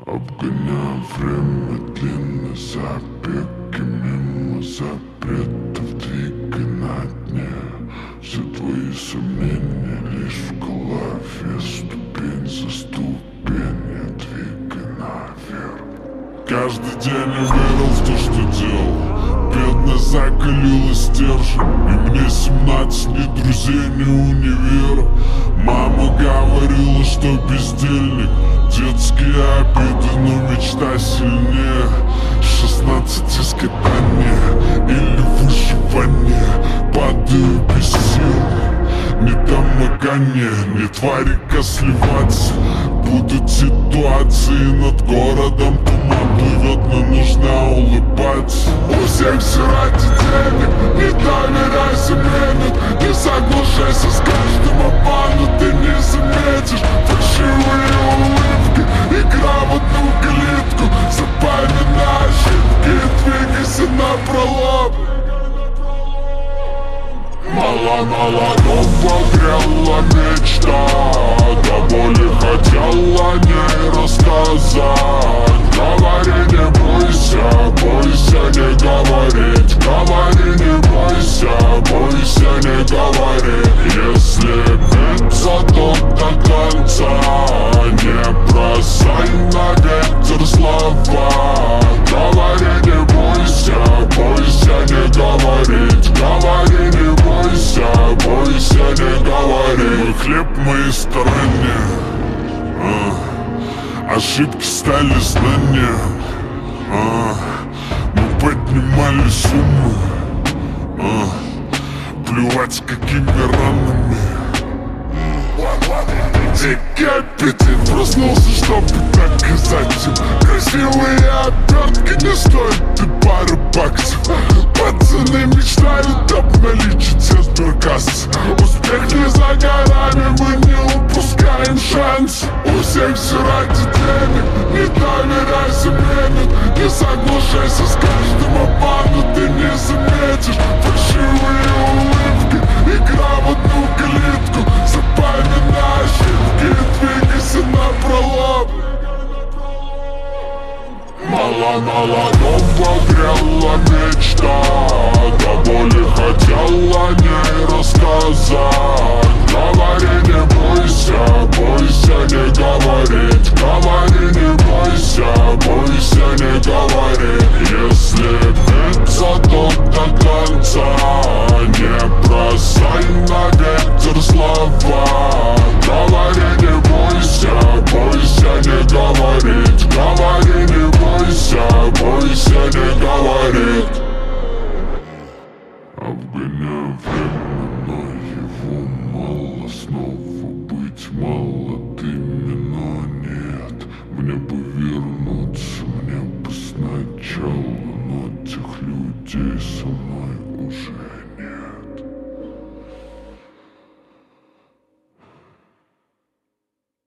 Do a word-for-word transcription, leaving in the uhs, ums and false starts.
Обгоняю время длинный забег и мимо запретов двигай на дне. Все твои сомнения лишь в голове, ступень за ступенью двигай наверх. Каждый день я верил в то, что делал, бедно закалила стержень. И мне семнадцать, ни друзей, ни универа. Мама говорила, что бездельник, детские обиды, но мечта сильнее. Шестнадцать искатания или выживание, падаю без сил. Не домогание, не тварика сливаться. Будут ситуации, над городом туман плывет, но нужно улыбаться. У всех все ради денег, не доверяйся мне, не соглашайся с каждым обманом, ты не заметишь фальшивые улыбки. Игра в одну калитку, запоминай ошибки и двигайся напролом. Мало-молодом погрела мечта, до боли хотела о ней рассказать. Говори, не бойся, бойся не говорить. Говори, не бойся, бойся не говорить. Если биться, то до конца, не бросай на ветер слова. Говори, не бойся, бойся не говорить. Говори, не бойся, бойся не говори. Мой хлеб в моей стороне, а, ошибки стали знания, а, мы поднимали суммы, а, плевать какими ранами. Дикий аппетит проснулся, чтобы доказать им: красивые обертки не стоят и пары баксов. Пацаны мечтают обналичить все сберкассы. Успех не за горами, мы не упускаем шанс. У всех все ради денег, не доверяйся мне, не соглашайся с каждым обманом, ты не заметишь фальшивые улыбки. Игра в одну калитку, запоминай ошибки и двигайся напролом. Мало-молодом погрела мечта, до боли хотела о ней рассказать. Говори, не бойся, бойся не говорить. Говори, не бойся, бойся не говорить. Если биться, то до конца, не бросай на ветер слова. Говори, не бойся, бойся не говорить. Говори, не бойся, бойся не говорить. Обгоняю время, но его мало. Снова быть молодыми, но нет. Мне бы вернуться, мне бы сначала, но тех людей со мной уже нет.